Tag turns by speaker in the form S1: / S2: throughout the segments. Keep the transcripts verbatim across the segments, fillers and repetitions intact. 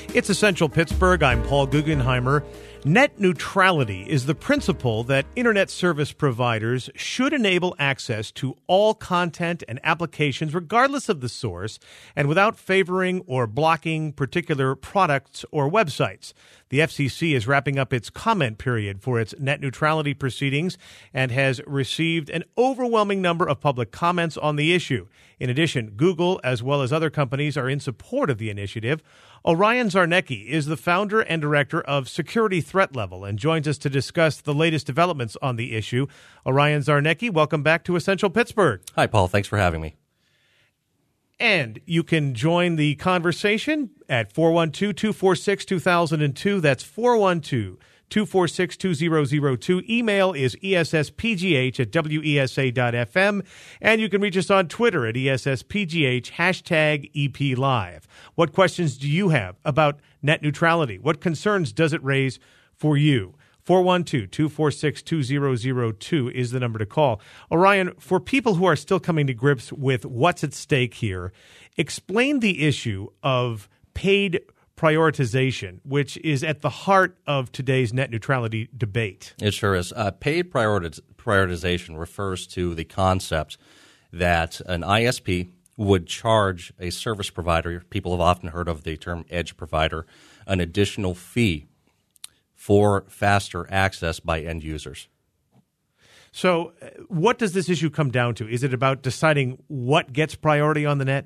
S1: It's Essential Pittsburgh. I'm Paul Guggenheimer. Net neutrality is the principle that internet service providers should enable access to all content and applications regardless of the source and without favoring or blocking particular products or websites. The F C C is wrapping up its comment period for its net neutrality proceedings and has received an overwhelming number of public comments on the issue. In addition, Google, as well as other companies, are in support of the initiative. Orion Zarnecki is the founder and director of Security Threat Level and joins us to discuss the latest developments on the issue. Orion Zarnecki, welcome back to Essential Pittsburgh.
S2: Hi, Paul. Thanks for having me.
S1: And you can join the conversation at four one two, two four six, two thousand two. That's four one two, two four six, two zero zero two. Email is E S S P G H at W E S A dot F M. And you can reach us on Twitter at E S S P G H, hashtag E P Live. What questions do you have about net neutrality? What concerns does it raise for you? four one two, two four six, two zero zero two is the number to call. Orion, for people who are still coming to grips with what's at stake here, explain the issue of paid prioritization, which is at the heart of today's net neutrality debate.
S2: It sure is. Uh, paid prioritiz- prioritization refers to the concept that an I S P would charge a service provider, people have often heard of the term edge provider, an additional fee for faster access by end users.
S1: So uh, what does this issue come down to? Is it about deciding what gets priority on the net?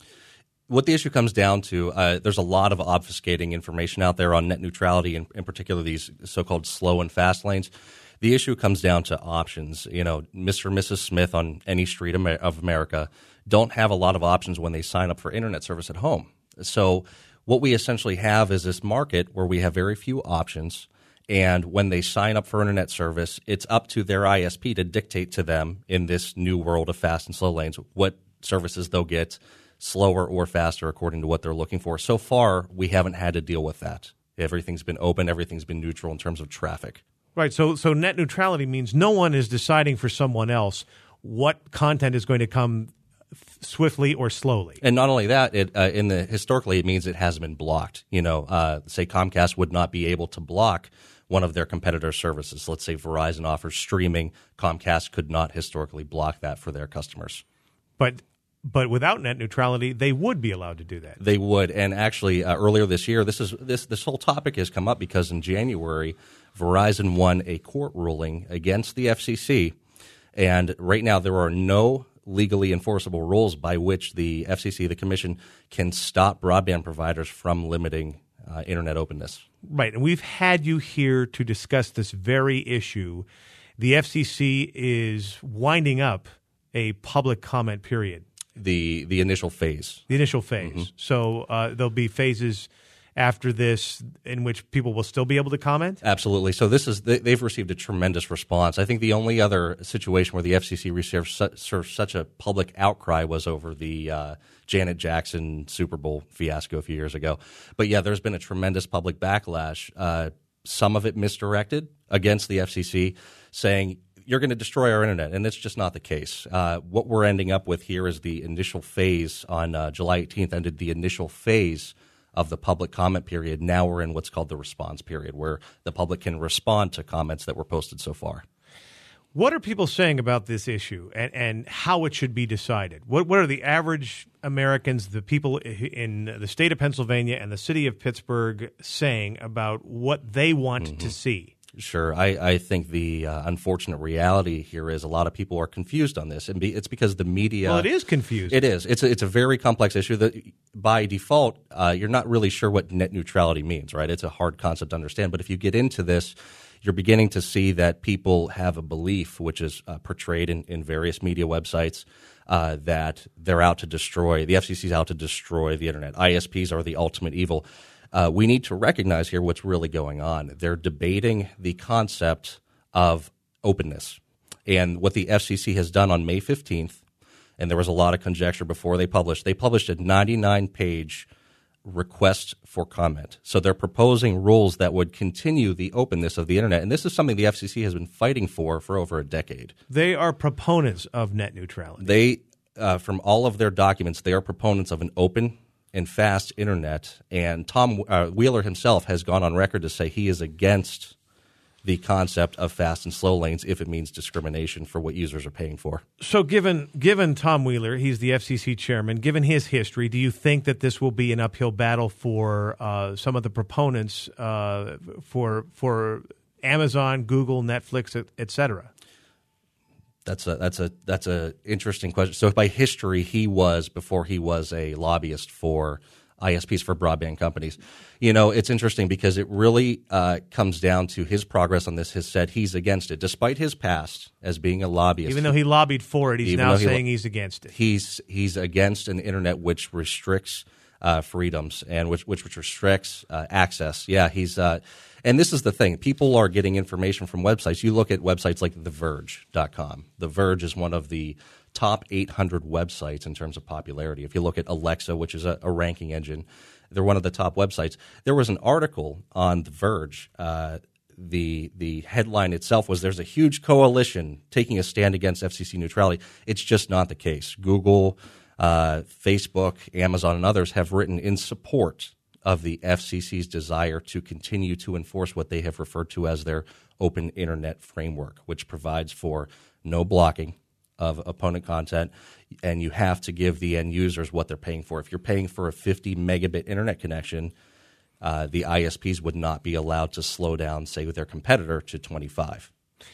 S2: What the issue comes down to, uh, there's a lot of obfuscating information out there on net neutrality, and in particular these so-called slow and fast lanes. The issue comes down to options. You know, Mister and Missus Smith on any street of America don't have a lot of options when they sign up for internet service at home. So what we essentially have is this market where we have very few options, and when they sign up for internet service, it's up to their I S P to dictate to them in this new world of fast and slow lanes what services they'll get, slower or faster according to what they're looking for. So far, we haven't had to deal with that. Everything's been open. Everything's been neutral in terms of traffic.
S1: Right. So so net neutrality means no one is deciding for someone else what content is going to come swiftly or slowly.
S2: And not only that, it uh, in the historically it means it has been blocked. You know, uh, say Comcast would not be able to block one of their competitor services. Let's say Verizon offers streaming. Comcast could not historically block that for their customers.
S1: But But without net neutrality, they would be allowed to do that.
S2: They would, and actually, uh, earlier this year, this is this this whole topic has come up because in January, Verizon won a court ruling against the F C C, and right now there are no legally enforceable rules by which the F C C, the Commission, can stop broadband providers from limiting uh, internet openness.
S1: Right, and we've had you here to discuss this very issue. The F C C is winding up a public comment period.
S2: The the initial phase.
S1: The initial phase. Mm-hmm. So uh, there'll be phases after this in which people will still be able to comment?
S2: Absolutely. So this is they, they've received a tremendous response. I think the only other situation where the F C C received su- such a public outcry was over the uh, Janet Jackson Super Bowl fiasco a few years ago. But yeah, there's been a tremendous public backlash, uh, some of it misdirected against the F C C, saying you're going to destroy our internet, and it's just not the case. Uh, what we're ending up with here is the initial phase on uh, July eighteenth ended the initial phase of the public comment period. Now we're in what's called the response period, where the public can respond to comments that were posted so far.
S1: What are people saying about this issue and, and how it should be decided? What what are the average Americans, the people in the state of Pennsylvania and the city of Pittsburgh saying about what they want mm-hmm. to see?
S2: Sure. I, I think the uh, unfortunate reality here is a lot of people are confused on this, and be, it's because the media.
S1: Well, it is confused.
S2: It is. It's a, it's a very complex issue that, by default, uh, you're not really sure what net neutrality means, right? It's a hard concept to understand. But if you get into this, you're beginning to see that people have a belief, which is uh, portrayed in, in various media websites, uh, that they're out to destroy. The F C C is out to destroy the internet. I S Ps are the ultimate evil. Uh, we need to recognize here what's really going on. They're debating the concept of openness. And what the F C C has done on May fifteenth, and there was a lot of conjecture before they published, they published a ninety-nine page request for comment. So they're proposing rules that would continue the openness of the internet. And this is something the F C C has been fighting for for over a decade.
S1: They are proponents of net neutrality.
S2: They, uh, from all of their documents, they are proponents of an open and fast internet. And Tom uh, Wheeler himself has gone on record to say he is against the concept of fast and slow lanes if it means discrimination for what users are paying for.
S1: So given given Tom Wheeler, he's the F C C chairman, given his history, do you think that this will be an uphill battle for uh, some of the proponents uh, for for Amazon, Google, Netflix, et, et cetera?
S2: That's a that's a that's a interesting question. So by history, he was, before he was a lobbyist for I S Ps, for broadband companies. You know, it's interesting because it really uh, comes down to his progress on this has said he's against it. Despite his past as being a lobbyist.
S1: Even though he lobbied for it, he's now he saying lo- he's against it.
S2: He's he's against an internet which restricts uh, freedoms and which which, which restricts uh, access. Yeah, he's uh, and this is the thing. People are getting information from websites. You look at websites like the verge dot com. The Verge is one of the top eight hundred websites in terms of popularity. If you look at Alexa, which is a, a ranking engine, they're one of the top websites. There was an article on The Verge. Uh, the the headline itself was, "There's a huge coalition taking a stand against F C C neutrality." It's just not the case. Google, uh, Facebook, Amazon, and others have written in support of the F C C's desire to continue to enforce what they have referred to as their open internet framework, which provides for no blocking of opponent content, and you have to give the end users what they're paying for. If you're paying for a fifty megabit internet connection, uh, the I S Ps would not be allowed to slow down, say, with their competitor to twenty-five.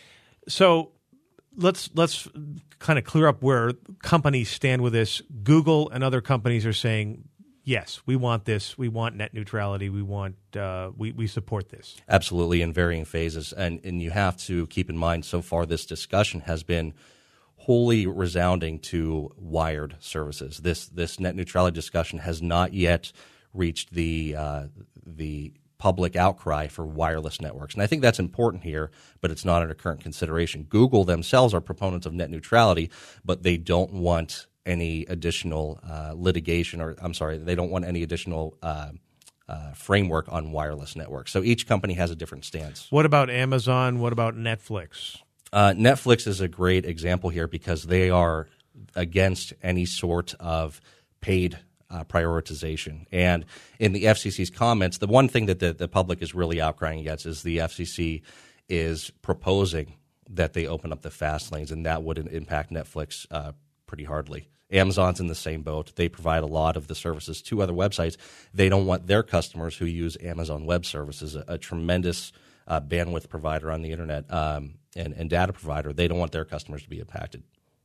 S1: So let's let's kind of clear up where companies stand with this. Google and other companies are saying, yes, we want this. We want net neutrality. We want uh, we we support this.
S2: Absolutely, in varying phases, and and you have to keep in mind. So far, this discussion has been wholly resounding to wired services. This this net neutrality discussion has not yet reached the uh, the public outcry for wireless networks, and I think that's important here. But it's not under current consideration. Google themselves are proponents of net neutrality, but they don't want any additional uh, litigation, or I'm sorry, they don't want any additional uh, uh, framework on wireless networks. So each company has a different stance.
S1: What about Amazon? What about Netflix?
S2: Uh, Netflix is a great example here because they are against any sort of paid uh, prioritization. And in the F C C's comments, the one thing that the, the public is really outcrying against is the F C C is proposing that they open up the fast lanes, and that would impact Netflix uh, pretty hardly. Amazon's in the same boat. They provide a lot of the services to other websites. They don't want their customers who use Amazon Web Services, a, a tremendous uh, bandwidth provider on the internet, um, and, and data provider. They don't want their customers to be impacted.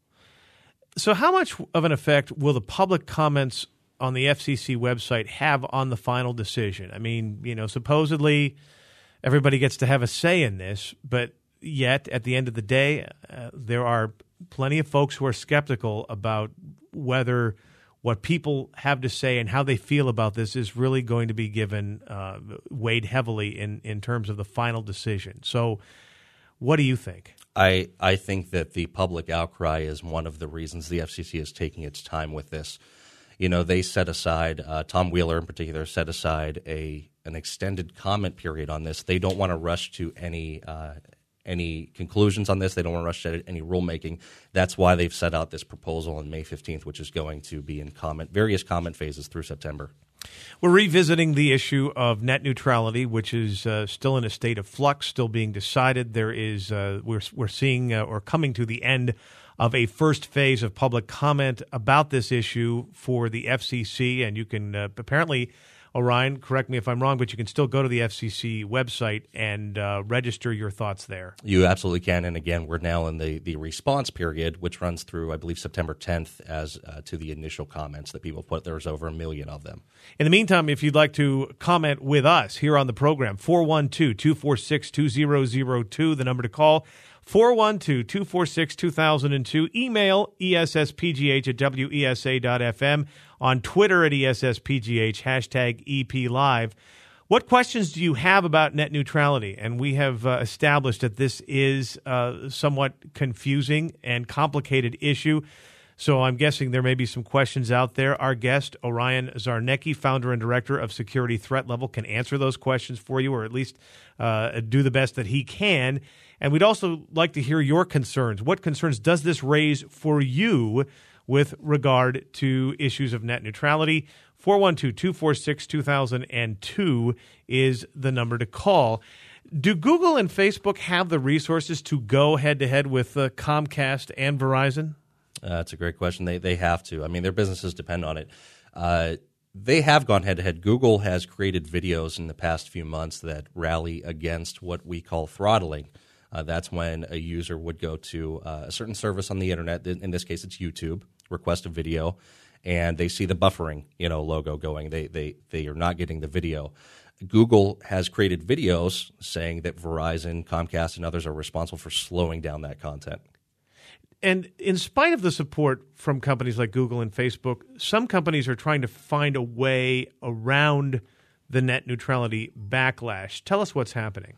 S1: So how much of an effect will the public comments on the F C C website have on the final decision? I mean, you know, supposedly everybody gets to have a say in this, but yet at the end of the day, uh, there are plenty of folks who are skeptical about whether what people have to say and how they feel about this is really going to be given, uh, weighed heavily in, in terms of the final decision. So what do you think?
S2: I, I think that the public outcry is one of the reasons the F C C is taking its time with this. You know, they set aside, uh, Tom Wheeler in particular, set aside a an extended comment period on this. They don't want to rush to any uh, any conclusions on this. They don't want to rush to any rulemaking. That's why they've set out this proposal on May fifteenth, which is going to be in comment various comment phases through September.
S1: We're revisiting the issue of net neutrality, which is uh, still in a state of flux, still being decided. There is uh, we're we're seeing uh, or coming to the end of a first phase of public comment about this issue for the F C C, and you can uh, apparently, Orion, correct me if I'm wrong, but you can still go to the F C C website and uh, register your thoughts there.
S2: You absolutely can. And again, we're now in the, the response period, which runs through, I believe, September tenth as uh, to the initial comments that people put. There's over a million of them.
S1: In the meantime, if you'd like to comment with us here on the program, four one two, two four six, two zero zero two, the number to call, four one two, two four six, two thousand two. Email E S S P G H at W E S A dot F M. On Twitter at E S S P G H, hashtag E P Live. What questions do you have about net neutrality? And we have uh, established that this is a somewhat confusing and complicated issue. So I'm guessing there may be some questions out there. Our guest, Orion Zarnecki, founder and director of Security Threat Level, can answer those questions for you, or at least uh, do the best that he can. And we'd also like to hear your concerns. What concerns does this raise for you with regard to issues of net neutrality? four one two, two four six, two thousand two is the number to call. Do Google and Facebook have the resources to go head-to-head with uh, Comcast and Verizon?
S2: Uh, that's a great question. They they have to. I mean, their businesses depend on it. Uh, they have gone head-to-head. Google has created videos in the past few months that rally against what we call throttling. Uh, that's when a user would go to uh, a certain service on the internet. In this case, it's YouTube. Request a video, and they see the buffering, you know, logo going. They they they are not getting the video. Google has created videos saying that Verizon, Comcast, and others are responsible for slowing down that content.
S1: And in spite of the support from companies like Google and Facebook, some companies are trying to find a way around the net neutrality backlash. Tell us what's happening.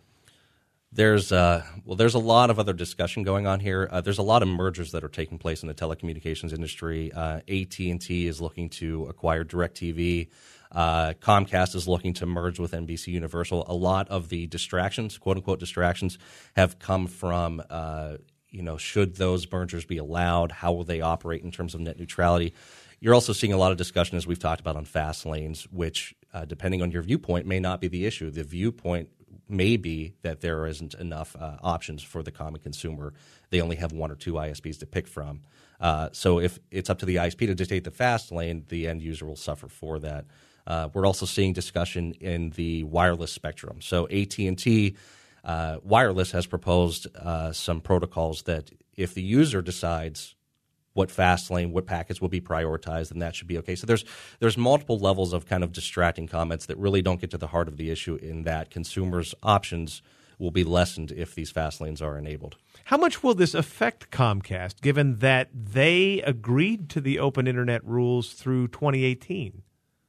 S2: There's uh, well, there's a lot of other discussion going on here. Uh, there's a lot of mergers that are taking place in the telecommunications industry. Uh, A T and T is looking to acquire DirecTV. Uh, Comcast is looking to merge with N B C Universal. A lot of the distractions, quote unquote distractions, have come from uh, you know, should those mergers be allowed? How will they operate in terms of net neutrality? You're also seeing a lot of discussion, as we've talked about, on fast lanes, which, uh, depending on your viewpoint, may not be the issue. The viewpoint may be that there isn't enough uh, options for the common consumer. They only have one or two I S Ps to pick from. Uh, so if it's up to the I S P to dictate the fast lane, the end user will suffer for that. Uh, we're also seeing discussion in the wireless spectrum. So A T and T uh, Wireless has proposed uh, some protocols that if the user decides what fast lane, what packets will be prioritized, then that should be okay. So there's there's multiple levels of kind of distracting comments that really don't get to the heart of the issue, in that consumers' options will be lessened if these fast lanes are enabled.
S1: How much will this affect Comcast, given that they agreed to the open internet rules through twenty eighteen?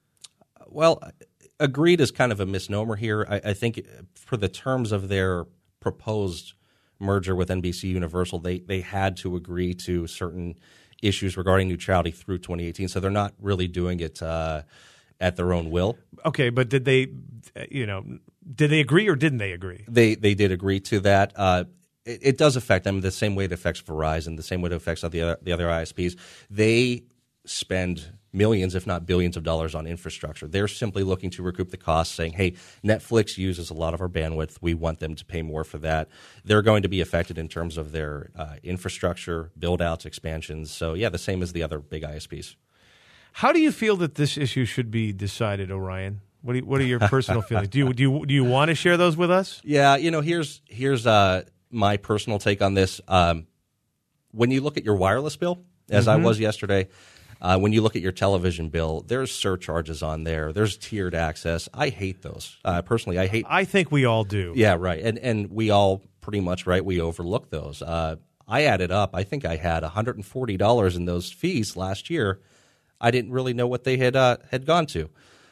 S2: Well, agreed is kind of a misnomer here. I, I think for the terms of their proposed merger with N B C Universal, they they had to agree to certain issues regarding neutrality through twenty eighteen. So they're not really doing it uh, at their own will.
S1: Okay, but did they, you know, did they agree or didn't they agree?
S2: They they did agree to that. Uh, it, it does affect them the same way it affects Verizon, the same way it affects the other, the other I S Ps. They spend millions, if not billions of dollars on infrastructure. They're simply looking to recoup the costs, saying, hey, Netflix uses a lot of our bandwidth. We want them to pay more for that. They're going to be affected in terms of their uh, infrastructure, build-outs, expansions. So, yeah, the same as the other big I S Ps.
S1: How do you feel that this issue should be decided, Orion? What, do you, what are your personal feelings? Do you, do you, do you want to share those with us?
S2: Yeah, you know, here's, here's uh, my personal take on this. Um, when you look at your wireless bill, as mm-hmm. I was yesterday, Uh, when you look at your television bill, there's surcharges on there. There's tiered access. I hate those. Uh, personally, I hate.
S1: I think we all do.
S2: Yeah, right. And and we all pretty much, right, we overlook those. Uh, I added up. I think I had one hundred forty dollars in those fees last year. I didn't really know what they had uh, had gone to.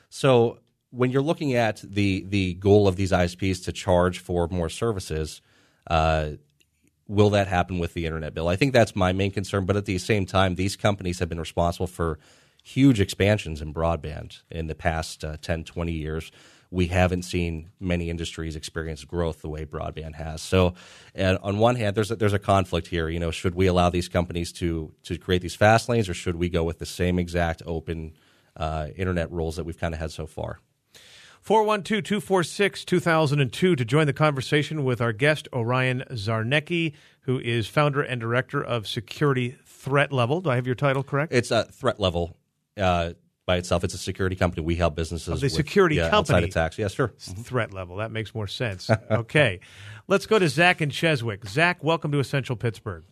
S2: So when you're looking at the the goal of these I S Ps to charge for more services, uh, will that happen with the internet bill? I think that's my main concern. But at the same time, these companies have been responsible for huge expansions in broadband in the past uh, ten, twenty years. We haven't seen many industries experience growth the way broadband has. So uh, on one hand, there's a, there's a conflict here. You know, should we allow these companies to to create these fast lanes, or should we go with the same exact open uh, internet rules that we've kind of had so far?
S1: four one two, two four six, two thousand two to join the conversation with our guest, Orion Zarnecki, who is founder and director of Security Threat Level. Do I have your title correct?
S2: It's a Threat Level uh, by itself. It's a security company. We help businesses
S1: of the
S2: with
S1: security
S2: yeah,
S1: company.
S2: outside attacks. Yes, sure. Mm-hmm.
S1: Threat Level. That makes more sense. Okay. Let's go to Zach in Cheswick. Zach, welcome to Essential Pittsburgh.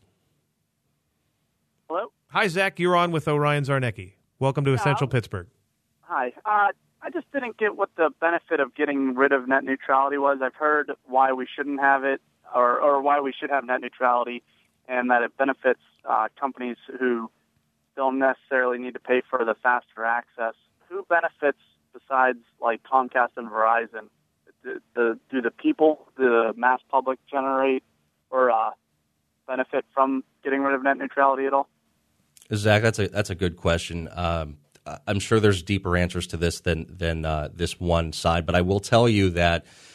S3: Hello?
S1: Hi, Zach. You're on with Orion Zarnecki. Welcome to Essential
S3: Uh,
S1: Pittsburgh.
S3: Hi. Uh, I just didn't get what the benefit of getting rid of net neutrality was. I've heard why we shouldn't have it, or, or why we should have net neutrality, and that it benefits uh, companies who don't necessarily need to pay for the faster access. Who benefits besides like Comcast and Verizon? The, the, do the people, the mass public generate or uh, benefit from getting rid of net neutrality at all?
S2: Zach, that's a that's a good question. Um, I'm sure there's deeper answers to this than than uh, this one side, but I will tell you that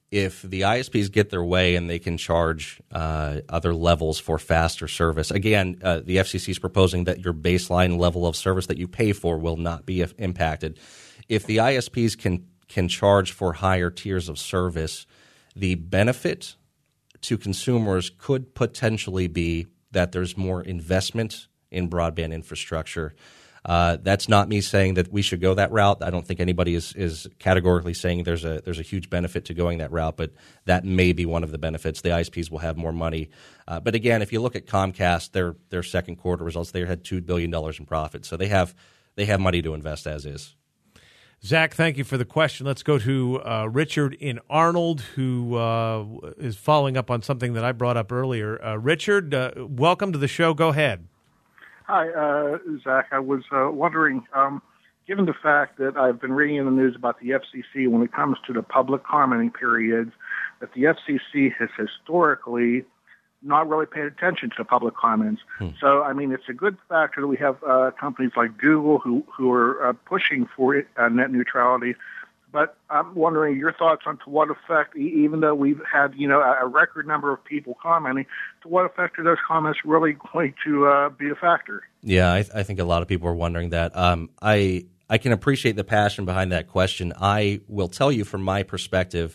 S2: if the I S Ps get their way and they can charge uh, other levels for faster service, again, uh, the F C C is proposing that your baseline level of service that you pay for will not be impacted. If the I S Ps can can charge for higher tiers of service, the benefit to consumers could potentially be that there's more investment in broadband infrastructure. Uh, that's not me saying that we should go that route. I don't think anybody is, is categorically saying there's a there's a huge benefit to going that route, but that may be one of the benefits. The I S Ps will have more money. Uh, but again, if you look at Comcast, their their second quarter results, they had two billion dollars in profit. So they have they have money to invest as is.
S1: Zach, thank you for the question. Let's go to uh, Richard in Arnold, who uh, is following up on something that I brought up earlier. Uh, Richard, uh, welcome to the show. Go ahead.
S4: Hi, uh, Zach. I was uh, wondering, um, given the fact that I've been reading in the news about the F C C when it comes to the public commenting periods, that the F C C has historically not really paid attention to public comments. Hmm. So, I mean, it's a good factor that we have uh, companies like Google who, who are uh, pushing for it, uh, net neutrality. But I'm wondering your thoughts on to what effect, even though we've had, you know, a record number of people commenting, to what effect are those comments really going to uh, be a factor?
S2: Yeah, I, th- I think a lot of people are wondering that. Um, I I can appreciate the passion behind that question. I will tell you from my perspective,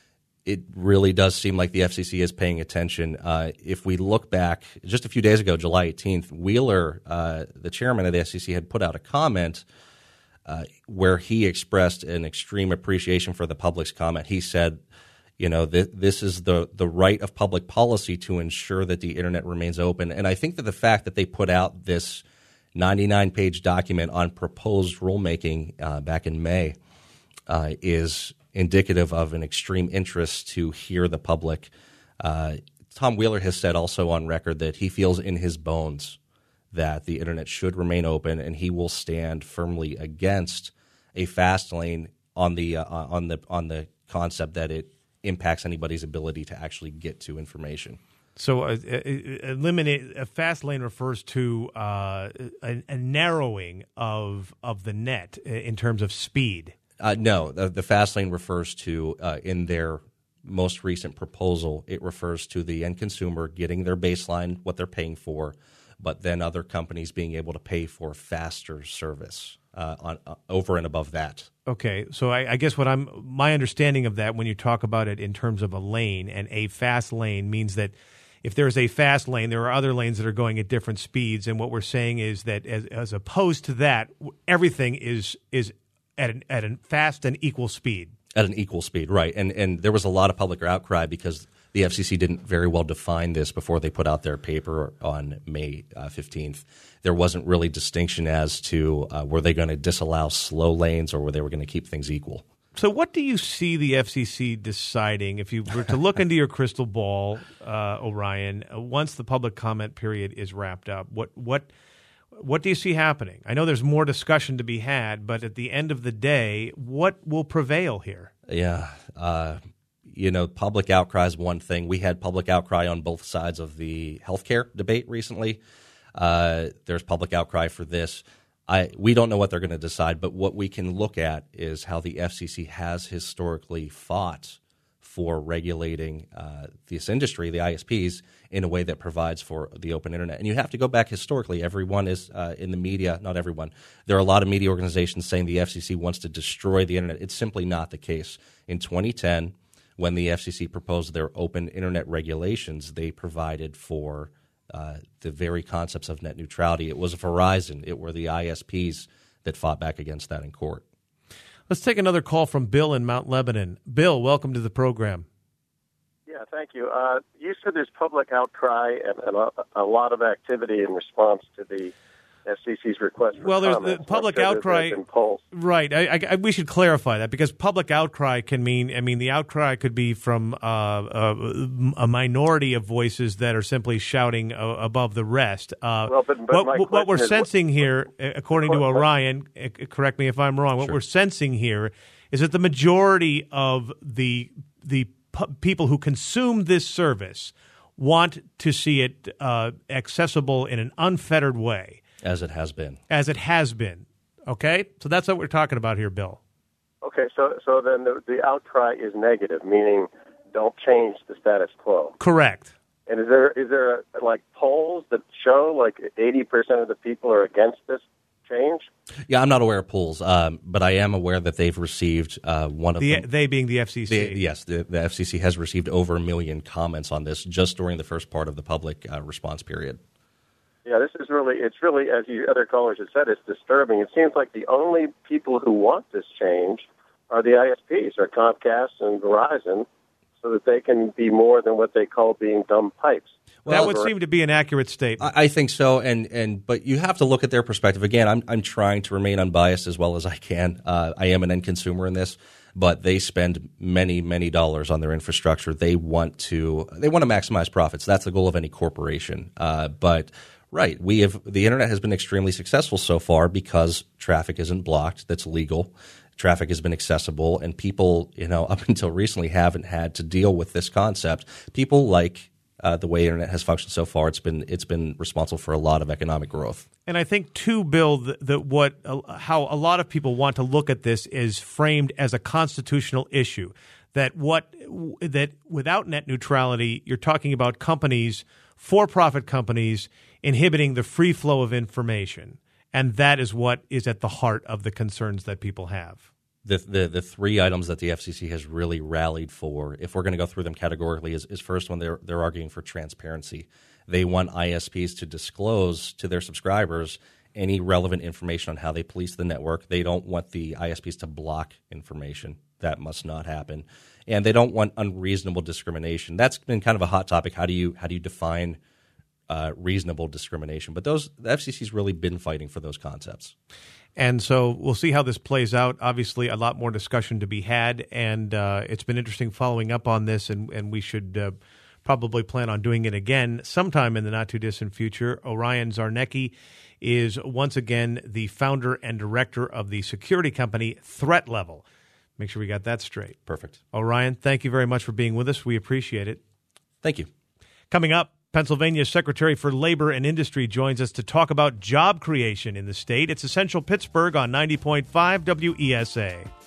S2: it really does seem like the F C C is paying attention. Uh, if we look back just a few days ago, July eighteenth, Wheeler, uh, the chairman of the F C C, had put out a comment Uh, where he expressed an extreme appreciation for the public's comment. He said, you know, th- this is the, the right of public policy to ensure that the Internet remains open. And I think that the fact that they put out this ninety-nine page document on proposed rulemaking uh, back in May uh, is indicative of an extreme interest to hear the public. Uh, Tom Wheeler has said also on record that he feels in his bones that the Internet should remain open, and he will stand firmly against a fast lane on the uh, on the on the concept that it impacts anybody's ability to actually get to information.
S1: So, uh, eliminate a fast lane refers to uh, a, a narrowing of of the net in terms of speed.
S2: Uh, no, the, the fast lane refers to uh, in their most recent proposal. It refers to the end consumer getting their baseline, what they're paying for, but then other companies being able to pay for faster service uh, on uh, over and above that.
S1: Okay, so I, I guess what I'm my understanding of that when you talk about it in terms of a lane, and a fast lane means that if there's a fast lane, there are other lanes that are going at different speeds, and what we're saying is that as, as opposed to that, everything is is at an, at a fast and equal speed.
S2: At an equal speed, right. And and there was a lot of public outcry because the F C C didn't very well define this before they put out their paper on May uh, fifteenth. There wasn't really distinction as to uh, were they going to disallow slow lanes or were they were going to keep things equal.
S1: So what do you see the F C C deciding, if you were to look into your crystal ball, uh, Orion, uh, once the public comment period is wrapped up? What what what do you see happening? I know there's more discussion to be had, but at the end of the day, what will prevail here?
S2: Yeah, uh, you know, public outcry is one thing. We had public outcry on both sides of the healthcare debate recently. Uh, there's public outcry for this. I, we don't know what they're going to decide, but what we can look at is how the F C C has historically fought for regulating uh, this industry, the I S Ps, in a way that provides for the open internet. And you have to go back historically. Everyone is uh, in the media, not everyone. There are a lot of media organizations saying the F C C wants to destroy the internet. It's simply not the case. In twenty ten, when the F C C proposed their open internet regulations, they provided for uh, the very concepts of net neutrality. It was Verizon. It were the I S Ps that fought back against that in court.
S1: Let's take another call from Bill in Mount Lebanon. Bill, welcome to the program.
S5: Yeah, thank you. Uh, you said there's public outcry and, and a, a lot of activity in response to the F C C's request for
S1: well, there's
S5: comments.
S1: the public
S5: sure
S1: outcry. Right. I, I, we should clarify that because public outcry can mean, I mean, the outcry could be from uh, a, a minority of voices that are simply shouting uh, above the rest. Uh,
S5: well, but, but
S1: what, what we're
S5: is,
S1: sensing here, according to Orion, correct me if I'm wrong, what
S2: Sure.
S1: we're sensing here is that the majority of the the pu- people who consume this service want to see it uh, accessible in an unfettered way.
S2: As it has been.
S1: As it has been. Okay? So that's what we're talking about here, Bill.
S5: Okay, so so then the, the outcry is negative, meaning don't change the status quo.
S1: Correct.
S5: And is there is there like polls that show like eighty percent of the people are against this change?
S2: Yeah, I'm not aware of polls, um, but I am aware that they've received uh, one of
S1: the,
S2: them.
S1: They being the F C C.
S2: The, yes, the, the F C C has received over a million comments on this just during the first part of the public uh, response period.
S5: Yeah, this is really, it's really, as you other callers have said, it's disturbing. It seems like the only people who want this change are the I S Ps, or Comcast and Verizon, so that they can be more than what they call being dumb pipes.
S1: Well, that would seem to be an accurate statement.
S2: I, I think so, and, and but you have to look at their perspective. Again, I'm I'm trying to remain unbiased as well as I can. Uh, I am an end consumer in this, but they spend many, many dollars on their infrastructure. They want to they want to maximize profits. That's the goal of any corporation. Uh, but right, we have the internet has been extremely successful so far because traffic isn't blocked. That's legal. Traffic has been accessible, and people, you know, up until recently haven't had to deal with this concept. People like uh, the way internet has functioned so far. It's been it's been responsible for a lot of economic growth. And
S1: I think too, Bill, that, that what uh, how a lot of people want to look at this is framed as a constitutional issue. That what that without net neutrality, you're talking about companies, for-profit companies, inhibiting the free flow of information. And that is what is at the heart of the concerns that people have.
S2: The, the the three items that the F C C has really rallied for, if we're going to go through them categorically, is, is first one, they're, they're arguing for transparency. They want I S Ps to disclose to their subscribers any relevant information on how they police the network. They don't want the I S Ps to block information. That must not happen. And they don't want unreasonable discrimination. That's been kind of a hot topic. How do you how do you define Uh, reasonable discrimination? But those the F C C's really been fighting for those concepts.
S1: And so we'll see how this plays out. Obviously, a lot more discussion to be had, and uh, it's been interesting following up on this, and, and we should uh, probably plan on doing it again sometime in the not-too-distant future. Orion Zarnecki is once again the founder and director of the security company Threat Level. Make sure we got that straight.
S2: Perfect.
S1: Orion, thank you very much for being with us. We appreciate it.
S2: Thank you.
S1: Coming up, Pennsylvania's Secretary for Labor and Industry joins us to talk about job creation in the state. It's Essential Pittsburgh on ninety point five W E S A.